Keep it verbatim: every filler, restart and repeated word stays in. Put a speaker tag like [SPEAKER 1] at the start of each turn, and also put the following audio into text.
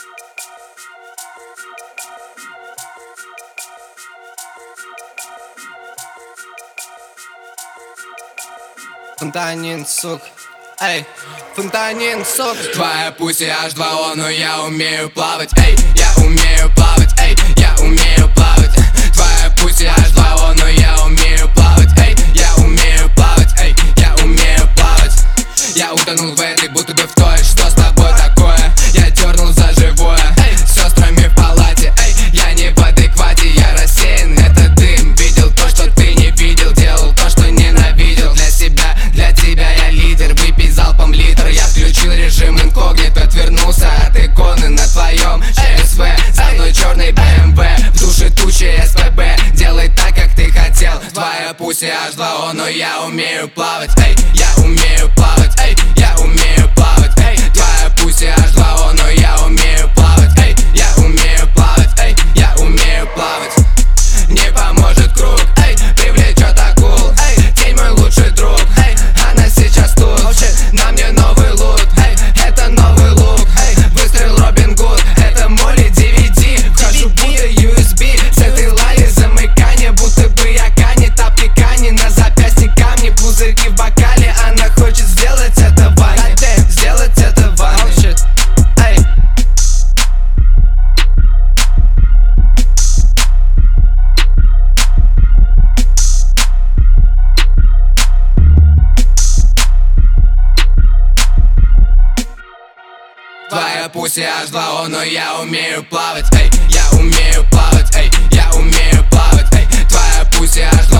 [SPEAKER 1] Фонтанин, сук, эй, фонтанин, сук.
[SPEAKER 2] Твоя пусть эйч два о, но я умею плавать, эй, я умею плавать, эй, я умею плавать. Твоя пусть эйч два о, но я умею плавать, эй, я умею плавать, эй, я умею плавать. Я утонул в этой, будто бы в той, что с тобой такое? Я дернул за живое, эй, с сестрами в палате, эй, я не в адеквате, я рассеян, это дым. Видел то, что ты не видел, делал то, что ненавидел. Для себя, для тебя я лидер, выпей залпом литр. Я включил режим инкогнито, отвернулся от иконы на твоем ЧСВ. За мной черный бэ эм вэ, в душе тучи эс пэ бэ. Делай так, как ты хотел, твоя пусть эйч два о, но я умею плавать, эй, я умею плавать, эй, я умею плавать, эй, твоя пусть эйч два о, но я умею плавать, эй, я умею плавать, эй, я умею плавать. Не поможет круг, эй, привлечет акул, эй, тень мой лучший друг, эй, она сейчас тут, на мне новый лут, эй, это новый лук, эй, выстрел Робин Гуд, это моли ди ви ди, вхожу будто ю эс би, с этой лари замыкание, будто бы я Кани, тапки Кани, на запястье камни, пузырьки в бокале, она хочет сделать это в ванне, сделать это в ванне. Эй. Твоя пусть эйч два о, но я умею плавать, эй, я умею плавать, эй, я умею плавать, эй, твоя пусть эйч два о.